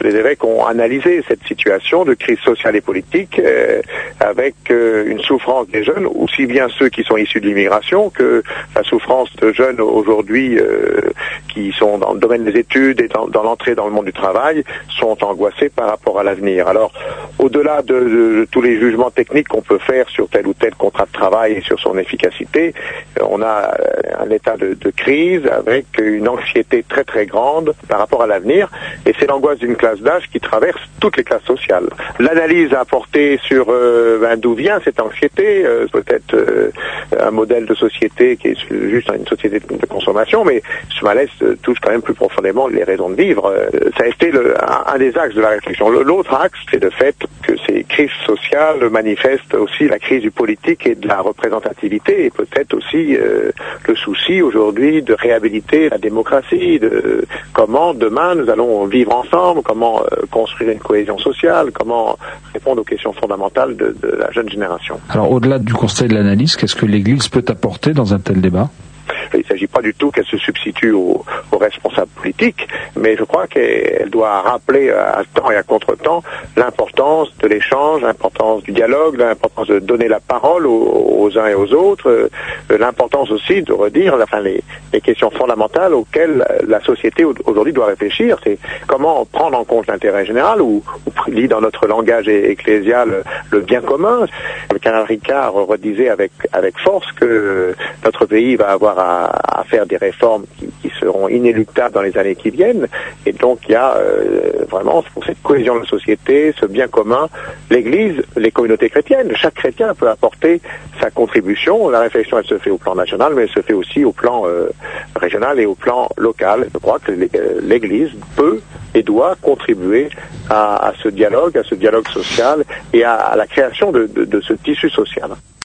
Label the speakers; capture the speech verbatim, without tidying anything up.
Speaker 1: les évêques ont analysé cette situation de crise sociale et politique euh, avec euh, une souffrance des jeunes, aussi bien ceux qui sont issus de l'immigration que la souffrance de jeunes aujourd'hui euh, qui sont dans le domaine des études et dans, dans l'entrée dans le monde du travail sont angoissés par rapport à l'avenir. Alors, au-delà de, de, de tous les jugements techniques qu'on peut faire sur tel ou tel contrat de travail et sur son efficacité, on a un état de, de crise avec une anxiété très très grande par rapport à l'avenir, et c'est l'angoisse d'une classe d'âge qui traverse toutes les classes sociales. L'analyse a porté sur euh, ben, d'où vient cette anxiété, euh, peut-être euh, un modèle de société qui est juste une société de consommation, mais ce malaise euh, touche quand même plus profondément les raisons de vivre. Euh, ça a été le, un, un des axes de la réflexion. L'autre axe, c'est le fait que ces crises sociales manifestent aussi la crise du politique et de la représentativité, et peut-être aussi euh, le souci aujourd'hui de réhabiliter la démocratie, de comment demain nous allons vivre ensemble, comment euh, construire une cohésion sociale, comment répondre aux questions fondamentales de, de la jeune génération.
Speaker 2: Alors au-delà du constat et de l'analyse, qu'est-ce que l'Église peut apporter dans un tel débat ?
Speaker 1: Il ne s'agit pas du tout qu'elle se substitue aux, aux responsables politiques, mais je crois qu'elle doit rappeler à temps et à contre-temps l'importance de l'échange, l'importance du dialogue, l'importance de donner la parole aux, aux uns et aux autres, euh, l'importance aussi de redire enfin, les, les questions fondamentales auxquelles la société aujourd'hui doit réfléchir. C'est comment prendre en compte l'intérêt général, ou, ou dit dans notre langage ecclésial le bien commun. Le cardinal Ricard redisait avec, avec force que notre pays va avoir à, à faire des réformes qui, qui seront inéluctables dans les années qui viennent, et donc il y a euh, vraiment pour cette cohésion de la société, ce bien commun, l'Église, les communautés chrétiennes, chaque chrétien peut apporter sa contribution. La réflexion elle se fait au plan national, mais elle se fait aussi au plan euh, régional et au plan local. Je crois que l'Église peut et doit contribuer à, à ce dialogue, à ce dialogue social et à, à la création de, de, de ce tissu social.